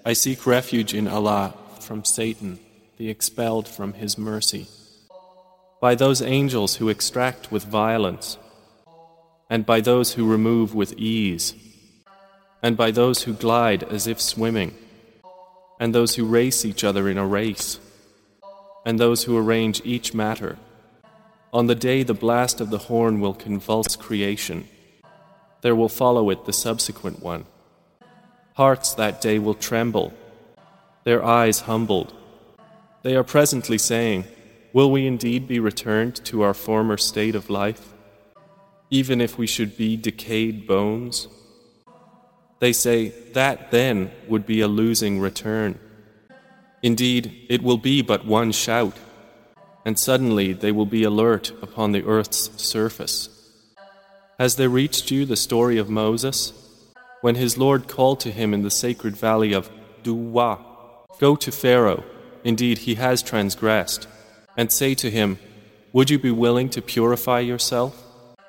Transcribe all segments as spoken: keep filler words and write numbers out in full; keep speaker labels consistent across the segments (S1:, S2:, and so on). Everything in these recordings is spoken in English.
S1: I seek refuge in Allah from Satan, the expelled from His mercy, by those angels who extract with violence, and by those who remove with ease, and by those who glide as if swimming, and those who race each other in a race, and those who arrange each matter. On the day the blast of the horn will convulse creation, there will follow it the subsequent one. Hearts that day will tremble, their eyes humbled. They are presently saying, will we indeed be returned to our former state of life, even if we should be decayed bones? They say, that then would be a losing return. Indeed, it will be but one shout, and suddenly they will be alert upon the earth's surface. Has there reached you the story of Moses, when his Lord called to him in the sacred valley of Duwa, go to Pharaoh, indeed he has transgressed, and say to him, would you be willing to purify yourself?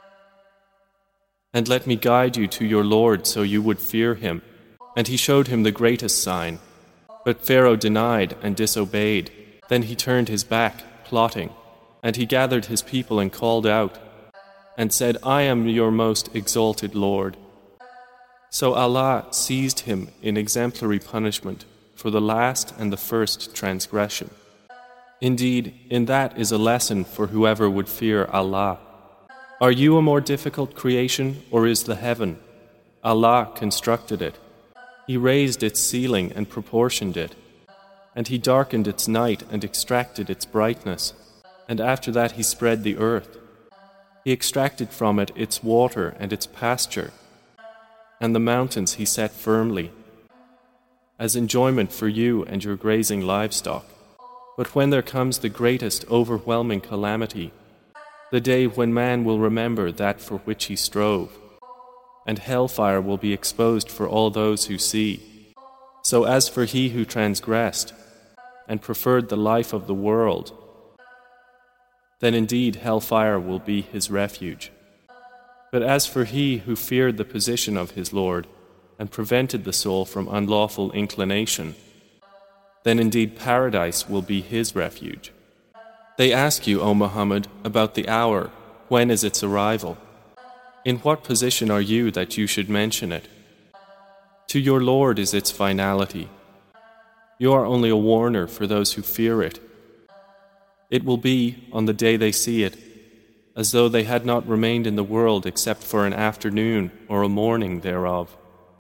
S1: And let me guide you to your Lord so you would fear him. And he showed him the greatest sign. But Pharaoh denied and disobeyed. Then he turned his back, plotting, and he gathered his people and called out, and said, I am your most exalted Lord. So Allah seized him in exemplary punishment for the last and the first transgression. Indeed, in that is a lesson for whoever would fear Allah. Are you a more difficult creation, or is the heaven? Allah constructed it. He raised its ceiling and proportioned it, and He darkened its night and extracted its brightness, and after that He spread the earth. He extracted from it its water and its pasture, and the mountains He set firmly, as enjoyment for you and your grazing livestock. But when there comes the greatest overwhelming calamity, the day when man will remember that for which he strove, and hellfire will be exposed for all those who see. So as for he who transgressed and preferred the life of the world, then indeed hellfire will be his refuge. But as for he who feared the position of his Lord and prevented the soul from unlawful inclination, then indeed paradise will be his refuge. They ask you, O Muhammad, about the hour, when is its arrival? In what position are you that you should mention it? To your Lord is its finality. You are only a warner for those who fear it. It will be, on the day they see it, as though they had not remained in the world except for an afternoon or a morning thereof.